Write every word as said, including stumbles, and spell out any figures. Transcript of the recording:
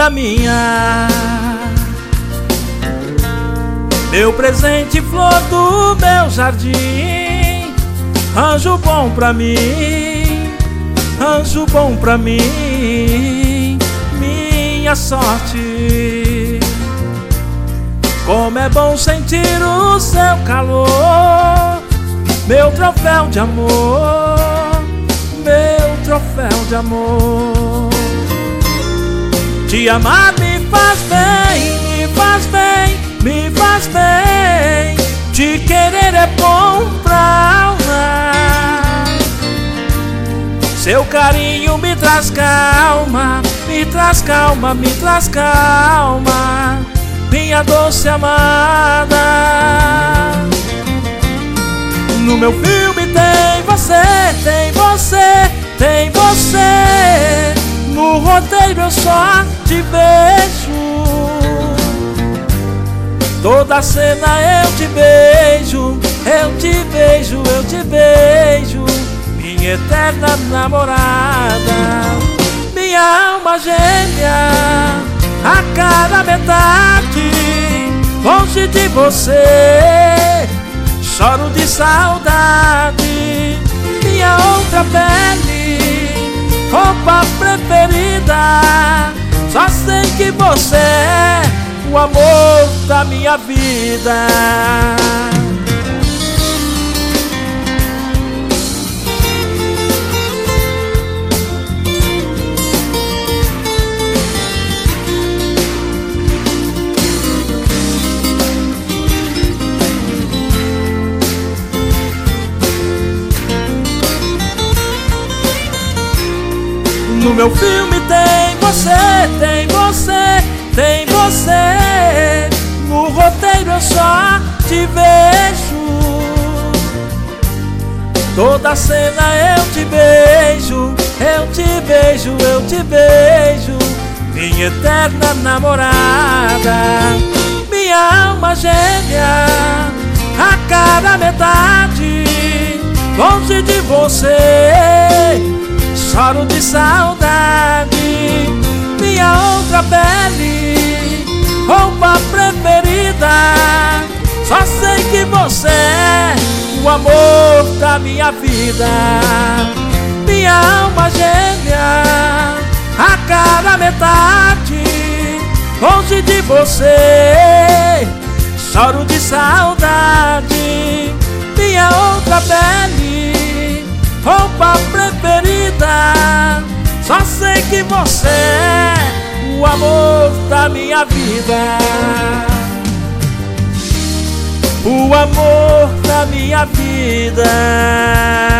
vida minha, meu presente, flor do meu jardim, anjo bom pra mim, anjo bom pra mim, minha sorte. Como é bom sentir o seu calor, meu troféu de amor, meu troféu de amor. Te amar me faz bem, me faz bem, me faz bem. Te querer é bom pra alma. Seu carinho me traz calma, me traz calma, me traz calma, minha doce amada. No meu filme tem você, tem você, tem você. No roteiro eu só te vejo, toda cena eu te beijo, eu te beijo, eu te beijo, minha eterna namorada, minha alma gêmea, a cada metade, longe de você, choro de saudade, minha outra pele, roupa preferida, só sei que você é o amor da minha vida. No meu filme tem você, tem você, tem você. No roteiro eu só te vejo, toda cena eu te beijo, eu te beijo, eu te beijo, minha eterna namorada, minha alma gêmea, a cada metade, longe de você, choro de saudade, minha outra pele, roupa preferida, só sei que você é o amor da minha vida, minha alma gêmea, a cada metade, longe de você, choro de saudade, minha outra pele, roupa preferida, só sei que você é o amor da minha vida, o amor da minha vida.